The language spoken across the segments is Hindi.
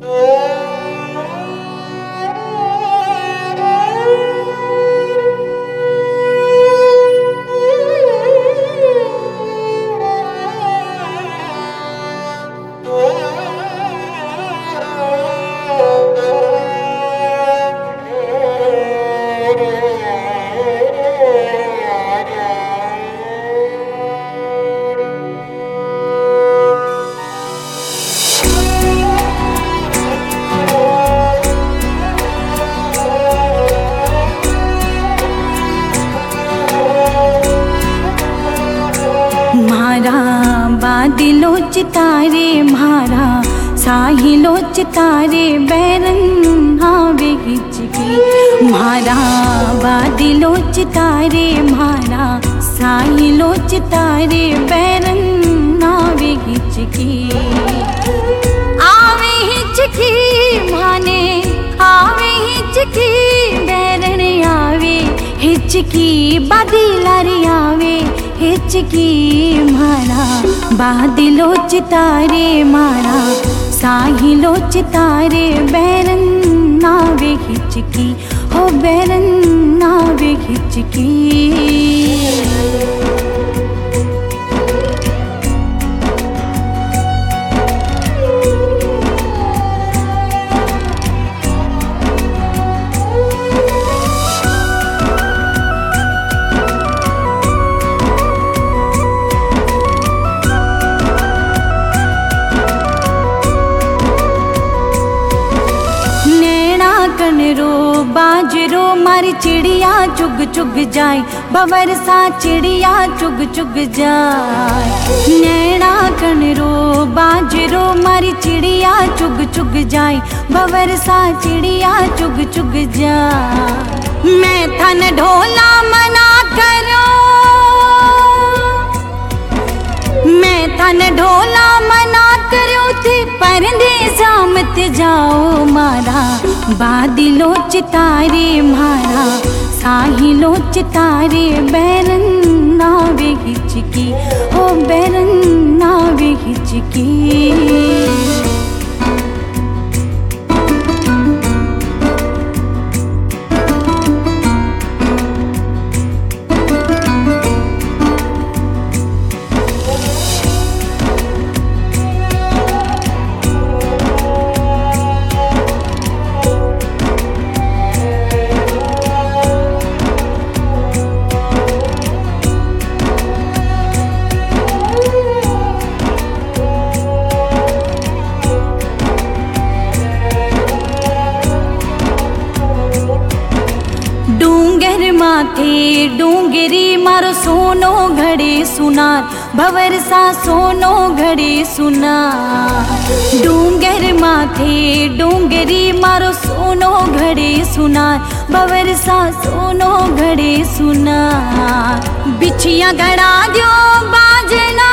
बादलों चितारे म्हारा साहिलों चितारे बैरन हावे हिचकी म्हारा बादलों चितारे म्हारा साहिलों चितारे बैरन हावे हिचकी आवे हिचकी माने आवे हिचकी बैरन आवे हिचकी बादलारी आवे हिचकी म्हारा बादलों चितारे म्हारा साहिलों चितारे बैरन नावे हिचकी हो बैरन नावे हिचकी। रो बाजरो मारी चिड़िया चुग चुग जाए बवर सा चिड़िया चुग चुग जाए नैना कनरो बाजरो मारी चिड़िया चुग चुग जाए बवर सा चिड़िया चुग चुग जाए मैं थन ढोला मना करो मैं थन ढोला मना करो थे परदेसा मत जाओ मारा बादलों चितारे म्हारा साहिलों चितारे बैरन नावे हिचकी हो बैरन नावे हिचकी। माथे डूंगरी मारो सोनो घड़े सुनार भवर सा सोनो घड़े सुनार डूंगर माथे डूंगरी मारो सोनो घड़े सुनार भवर सा सोनो घड़े सुनार बिछिया घड़ा दो बाजना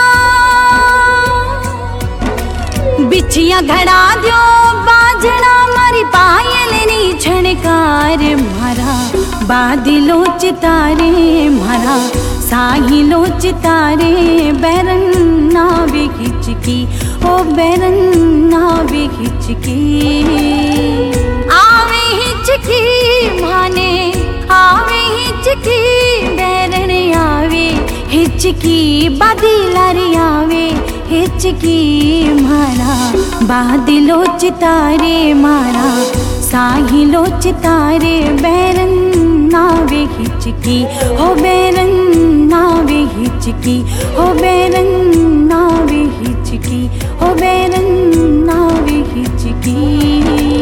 बिछिया घड़ा दो बाजना मारी पायल नी छणकार म्हारा बादलों चितारे म्हारा साहिलों चितारे बैरन नावे हिचकी ओ बैरन नावे हिचकी आवे हिचकी माने आवे हिचकी बैरन आवे हिचकी बादलारी आवे हिचकी म्हारा बादलों चितारे म्हारा साहिलों चितारे बैरन नावे हिचकी हो बैरन नावे हिचकी हो बैरन नावे हिचकी हो बैरन नावे हिचकी।